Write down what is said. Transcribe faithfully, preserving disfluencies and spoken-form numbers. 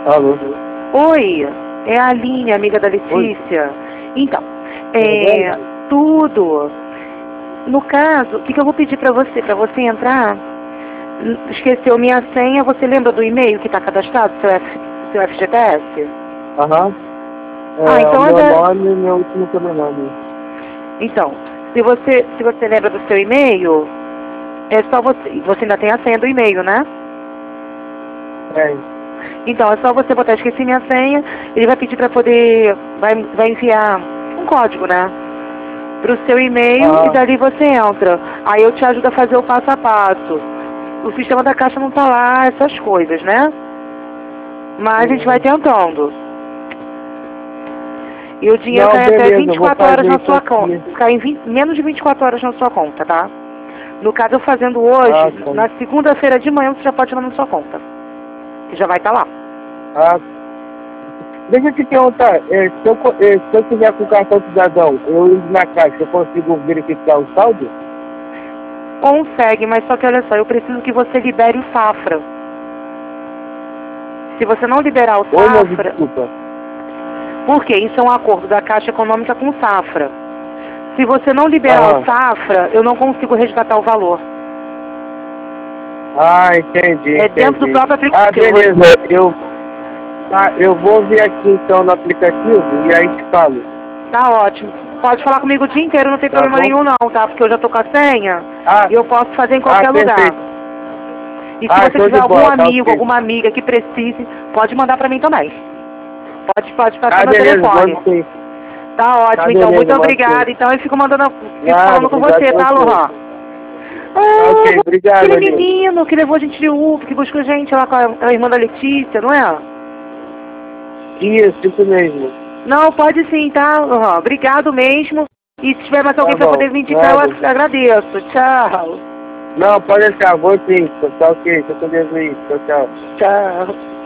Alô? Oi, é a Aline, amiga da Letícia. Oi. Então, é, tudo. No caso, o que, que eu vou pedir pra você? Pra você entrar, esqueceu minha senha, você lembra do e-mail que tá cadastrado, seu, F, seu F G T S? Aham. É, Ah, então o meu é... nome e meu último sobrenome. Então, se você, se você lembra do seu e-mail, é só você... Você ainda tem a senha do e-mail, né? É. Então, é só você botar esqueci minha senha, ele vai pedir pra poder... Vai, vai enviar um código, né? Pro seu e-mail Ah. e dali você entra. Aí eu te ajudo a fazer o passo a passo. O sistema da Caixa não tá lá, essas coisas, né? Mas a gente vai tentando. E o dinheiro Não, cai beleza, até vinte e quatro horas na sua conta. aqui. Cai em vinte, menos de vinte e quatro horas na sua conta, tá? No caso, eu fazendo hoje, Ah, tá. na segunda-feira de manhã, você já pode ir lá na sua conta. Que já vai estar lá. Ah, deixa eu te perguntar, é, se, eu, é, se eu quiser com o cartão cidadão, eu indo na Caixa, eu consigo verificar o saldo? Consegue, mas só que olha só, eu preciso que você libere o Safra. Se você não liberar o Oi, meu, Safra... desculpa. Porque isso é um acordo da Caixa Econômica com o Safra. Se você não liberar Ah. o Safra, eu não consigo resgatar o valor. Ah, entendi, É entendi. dentro do próprio Ah, aplicativo. beleza, eu, tá, eu vou ver aqui então no aplicativo e aí te falo. Tá ótimo. Pode falar comigo o dia inteiro, não tem Tá problema bom? nenhum não, tá? Porque eu já tô com a senha Ah, e eu posso fazer em qualquer ah, lugar. perfeito. E se Ah, você show tiver de algum bola, tá amigo, ok. alguma amiga que precise, pode mandar pra mim também. Pode, pode passar Ah, meu beleza, telefone. mando sim. Tá ótimo, Tá, então. beleza, Muito mando obrigada. sim. Então eu fico mandando, fico Nada, falando com obrigado você, a tá, você. Lohan? Tá Ah, ok, obrigado, aquele amigo. menino que levou a gente de Uber, que buscou a gente lá com a, a irmã da Letícia, não é? Isso, isso mesmo. Não, pode sim, tá, Lohan? Obrigado mesmo. E se tiver mais alguém Tá pra bom, poder vir indicar, eu nada. agradeço. Tchau. Não, pode deixar, vou sim, tá ok, tô com Deus aí, tchau, tchau. Tchau.